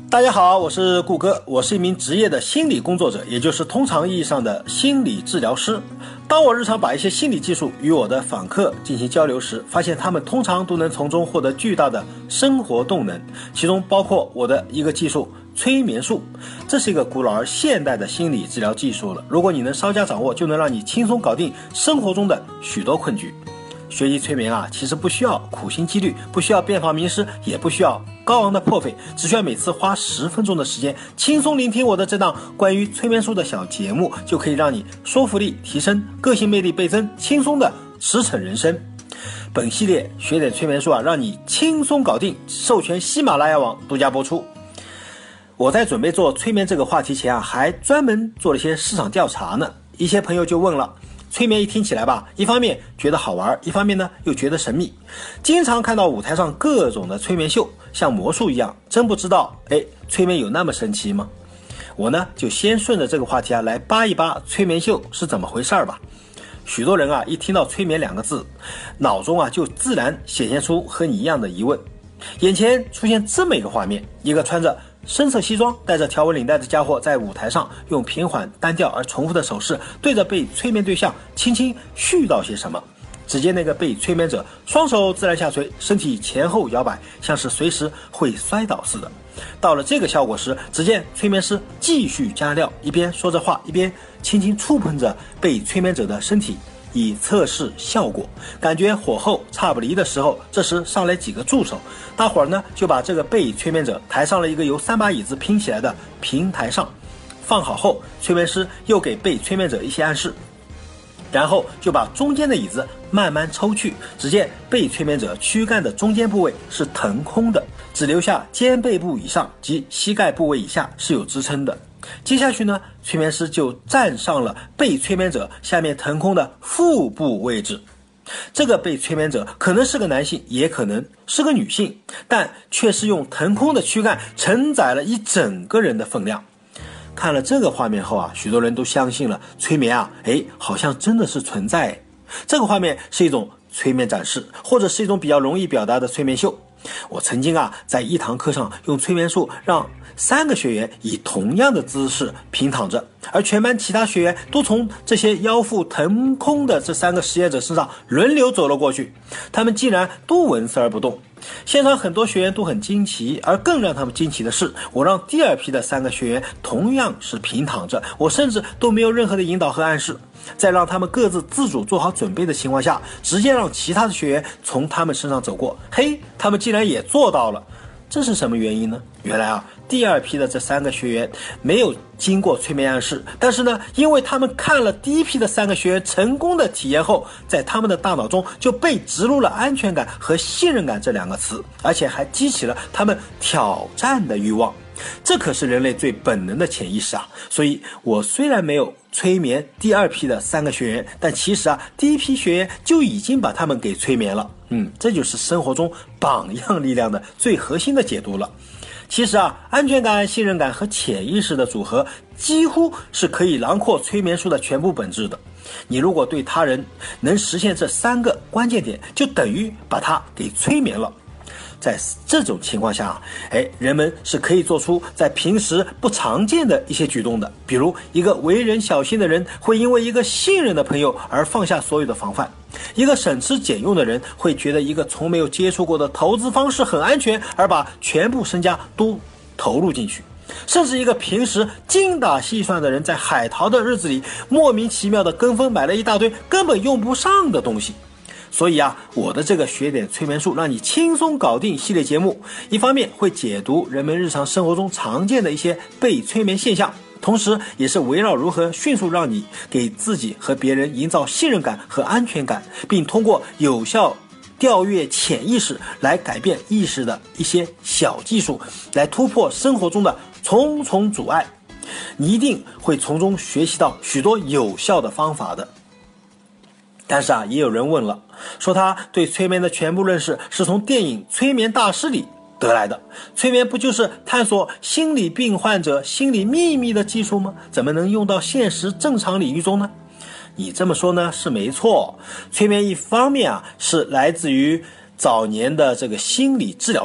大家好，我是顾哥，我是一名职业的心理工作者，也就是通常意义上的心理治疗师。当我日常把一些心理技术与我的访客进行交流时，发现他们通常都能从中获得巨大的生活动能，其中包括我的一个技术催眠术。这是一个古老而现代的心理治疗技术了，如果你能稍加掌握，就能让你轻松搞定生活中的许多困局。学习催眠其实不需要苦心积虑，不需要遍访名师，也不需要高昂的破费，只需要每次花10分钟的时间，轻松聆听我的这档关于催眠术的小节目，就可以让你说服力提升，个性魅力倍增，轻松的驰骋人生。本系列学点催眠术让你轻松搞定，授权喜马拉雅网独家播出。我在准备做催眠这个话题前还专门做了些市场调查呢。一些朋友就问了，催眠一听起来吧，一方面觉得好玩，一方面呢又觉得神秘。经常看到舞台上各种的催眠秀，像魔术一样，真不知道催眠有那么神奇吗？我呢就先顺着这个话题来扒一扒催眠秀是怎么回事吧。许多人一听到催眠2个字，脑中就自然显现出和你一样的疑问。眼前出现这么一个画面，一个穿着深色西装带着条纹领带的家伙在舞台上用平缓单调而重复的手势对着被催眠对象轻轻絮叨些什么。只见那个被催眠者双手自然下垂，身体前后摇摆，像是随时会摔倒似的。到了这个效果时，只见催眠师继续加料，一边说着话，一边轻轻触碰着被催眠者的身体，以测试效果。感觉火候差不离的时候，这时上来几个助手，大伙儿呢就把这个被催眠者抬上了一个由3把椅子拼起来的平台上。放好后，催眠师又给被催眠者一些暗示，然后就把中间的椅子慢慢抽去。只见被催眠者躯干的中间部位是腾空的，只留下肩背部以上及膝盖部位以下是有支撑的。接下去呢，催眠师就站上了被催眠者下面腾空的腹部位置。这个被催眠者可能是个男性，也可能是个女性，但却是用腾空的躯干承载了一整个人的分量。看了这个画面后许多人都相信了催眠好像真的是存在。这个画面是一种催眠展示，或者是一种比较容易表达的催眠秀。我曾经在一堂课上用催眠术让3个学员以同样的姿势平躺着，而全班其他学员都从这些腰腹腾空的这3个实验者身上轮流走了过去，他们竟然都纹丝而不动。现场很多学员都很惊奇，而更让他们惊奇的是，我让第2批的3个学员同样是平躺着，我甚至都没有任何的引导和暗示，在让他们各自自主做好准备的情况下，直接让其他的学员从他们身上走过。他们竟然也做到了。这是什么原因呢？原来第2批的这3个学员没有经过催眠暗示，但是呢，因为他们看了第1批的3个学员成功的体验后，在他们的大脑中就被植入了安全感和信任感这2个词，而且还激起了他们挑战的欲望。这可是人类最本能的潜意识所以我虽然没有催眠第2批的3个学员，但其实第1批学员就已经把他们给催眠了。这就是生活中榜样力量的最核心的解读了。其实安全感、信任感和潜意识的组合几乎是可以囊括催眠术的全部本质的。你如果对他人能实现这3个关键点，就等于把他给催眠了。在这种情况下人们是可以做出在平时不常见的一些举动的。比如一个为人小心的人会因为一个信任的朋友而放下所有的防范，一个省吃俭用的人会觉得一个从没有接触过的投资方式很安全，而把全部身家都投入进去。甚至一个平时精打细算的人，在海淘的日子里莫名其妙的跟风买了一大堆根本用不上的东西。所以我的这个学点催眠术让你轻松搞定系列节目，一方面会解读人们日常生活中常见的一些被催眠现象，同时也是围绕如何迅速让你给自己和别人营造信任感和安全感，并通过有效调阅潜意识来改变意识的一些小技术，来突破生活中的重重阻碍。你一定会从中学习到许多有效的方法的。但是也有人问了，说他对催眠的全部认识是从电影《催眠大师》里得来的，催眠不就是探索心理病患者心理秘密的技术吗？怎么能用到现实正常领域中呢？你这么说呢是没错，催眠一方面是来自于早年的这个心理治疗术，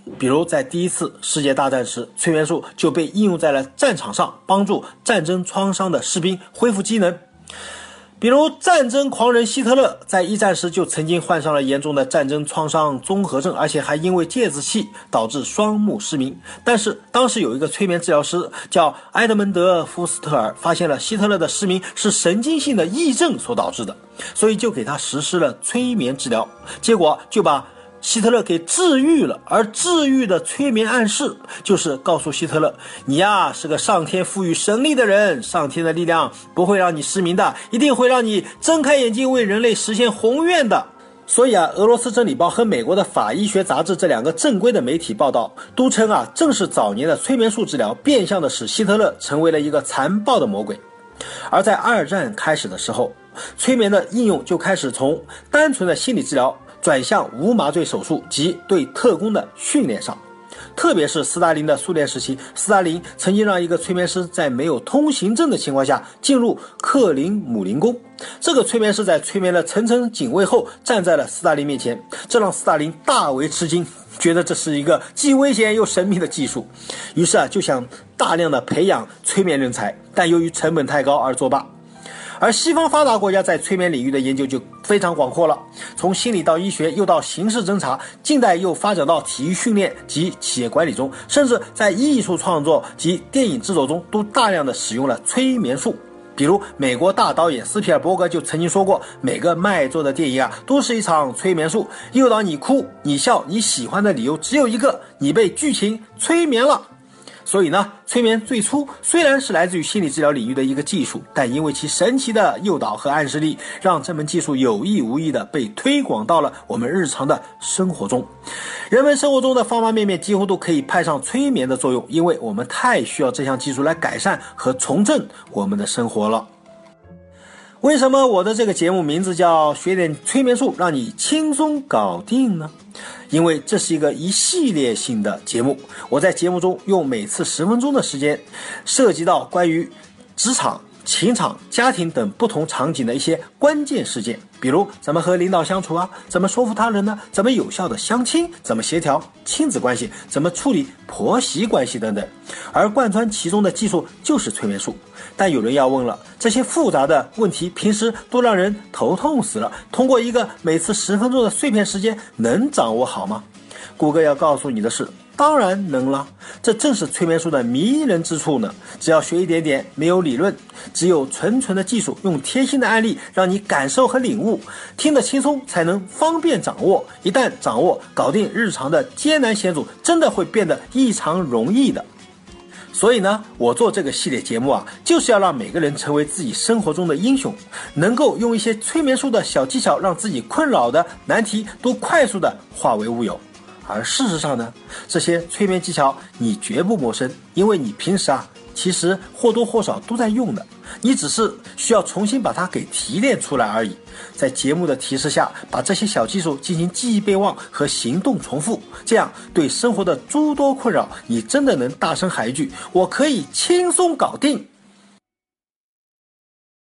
比如在第一次世界大战时，催眠术就被应用在了战场上，帮助战争创伤的士兵恢复机能。比如战争狂人希特勒在一战时就曾经患上了严重的战争创伤综合症，而且还因为芥子气导致双目失明。但是当时有一个催眠治疗师叫埃德蒙德·福斯特尔，发现了希特勒的失明是神经性的癔症所导致的，所以就给他实施了催眠治疗，结果就把希特勒给治愈了。而治愈的催眠暗示就是告诉希特勒，你呀是个上天赋予神力的人，上天的力量不会让你失明的，一定会让你睁开眼睛为人类实现宏愿的。所以俄罗斯真理报和美国的法医学杂志这两个正规的媒体报道都称正是早年的催眠术治疗变相的使希特勒成为了一个残暴的魔鬼。而在二战开始的时候，催眠的应用就开始从单纯的心理治疗转向无麻醉手术及对特工的训练上。特别是斯大林的苏联时期，斯大林曾经让一个催眠师在没有通行证的情况下进入克林姆林宫。这个催眠师在催眠了层层警卫后站在了斯大林面前，这让斯大林大为吃惊，觉得这是一个既危险又神秘的技术，于是就想大量的培养催眠人才，但由于成本太高而作罢。而西方发达国家在催眠领域的研究就非常广阔了，从心理到医学，又到刑事侦查，近代又发展到体育训练及企业管理中，甚至在艺术创作及电影制作中都大量的使用了催眠术。比如美国大导演斯皮尔伯格就曾经说过，每个卖座的电影都是一场催眠术，诱导你哭你笑你喜欢的理由只有一个，你被剧情催眠了。所以呢，催眠最初虽然是来自于心理治疗领域的一个技术，但因为其神奇的诱导和暗示力，让这门技术有意无意的被推广到了我们日常的生活中。人们生活中的方方面面几乎都可以派上催眠的作用，因为我们太需要这项技术来改善和重振我们的生活了。为什么我的这个节目名字叫学点催眠术让你轻松搞定呢？因为这是一个一系列性的节目，我在节目中用每次10分钟的时间，涉及到关于职场、情场、家庭等不同场景的一些关键事件，比如怎么和领导相处怎么说服他人呢？怎么有效的相亲？怎么协调亲子关系？怎么处理婆媳关系等等。而贯穿其中的技术就是催眠术。但有人要问了，这些复杂的问题平时都让人头痛死了，通过一个每次10分钟的碎片时间能掌握好吗？谷歌要告诉你的是，当然能了，这正是催眠术的迷人之处呢。只要学一点点，没有理论，只有纯纯的技术，用贴心的案例让你感受和领悟，听得轻松才能方便掌握。一旦掌握，搞定日常的艰难险阻，真的会变得异常容易的。所以呢，我做这个系列节目就是要让每个人成为自己生活中的英雄，能够用一些催眠术的小技巧，让自己困扰的难题都快速的化为乌有。而事实上呢，这些催眠技巧你绝不陌生，因为你平时其实或多或少都在用的，你只是需要重新把它给提炼出来而已。在节目的提示下，把这些小技术进行记忆备忘和行动重复，这样对生活的诸多困扰，你真的能大声喊一句，我可以轻松搞定。